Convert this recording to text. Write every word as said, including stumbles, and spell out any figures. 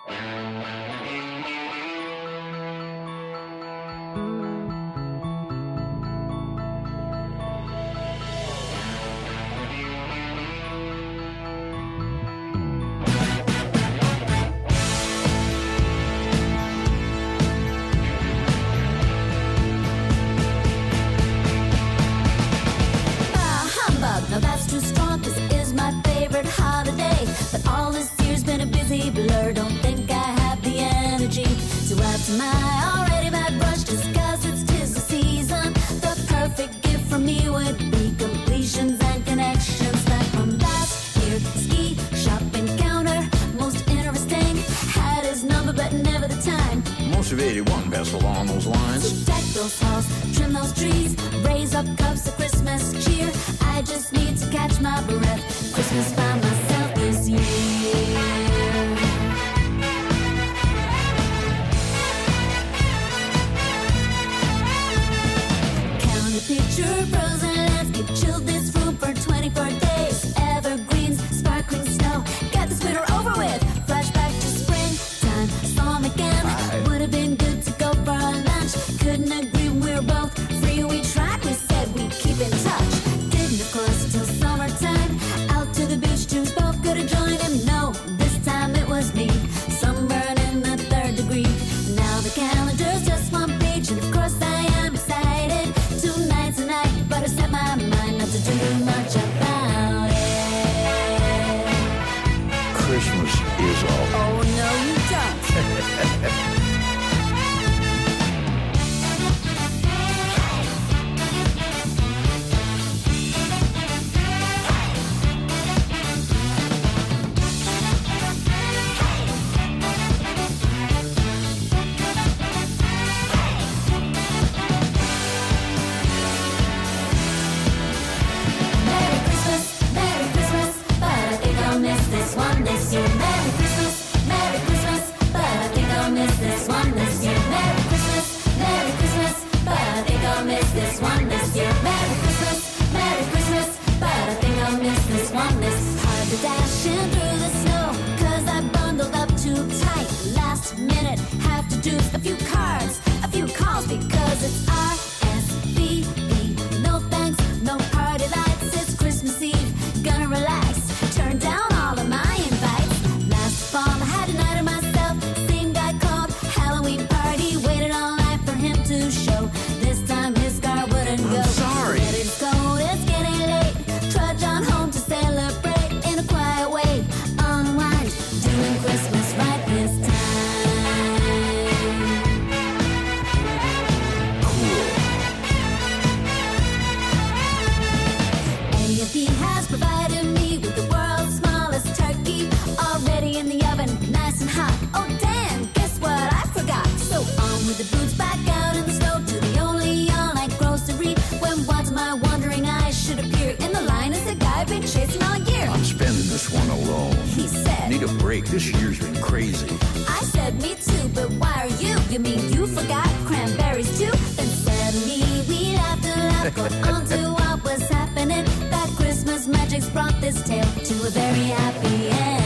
Now that's too strong, this is my favorite holiday. But all this year's been a busy blur, don't think I have the energy to add to my already bad brush. Just cause it's tis the season, the perfect gift for me would be completions and connections. Like from last year, ski shop encounter, most interesting, had his number but never the time. Most of eighty-one, best along those lines. So deck those halls, trim those trees, raise up cups of Christmas cheer. I just need to catch my breath. Christmas by myself this year. Count a picture, frozen landscape, chilled this room for twenty-four days. Evergreens, sparkling snow, get this winter over with. Flashback to springtime, saw him again. Would have been good to go for a lunch. Couldn't agree, we were both free. We tried, we said we'd keep in touch. Of course, till summertime, out to the beach, tunes both could have joined him. No, this time it was me, sunburn in the third degree. Now the calendar's just one page, and of course I am excited. Tonight's the night, but I set my mind not to do too much about it. Christmas is all. Oh, no, you don't. Dashing through the snow, cause I bundled up too tight. Last minute, have to do a few cards, a few calls, because it's R S V P. No thanks, no party lights, it's Christmas Eve. Gonna relax, turn down all of my invites. Last fall, I had a night of myself. Same guy called Halloween party. Waited all night for him to show. This time his car wouldn't go. I'm sorry. Let it go, it's getting late. Trudge on home to celebrate. Quiet way, unwind, doing Christmas right this time. Cool. A and P has provided me with the world's smallest turkey, already in the oven, nice and hot. Oh damn, guess what I forgot? So on with the boots, back out in the snow to the only all-night grocery. When once my wandering eyes should appear in the line as the guy I've been chasing all year. I'm spending this one alone. He said, need a break, this year's been crazy. I said, me too, but why are you? You mean you forgot cranberries too? Then suddenly we laughed and laughed, got on to what was happening. That Christmas magic's brought this tale to a very happy end.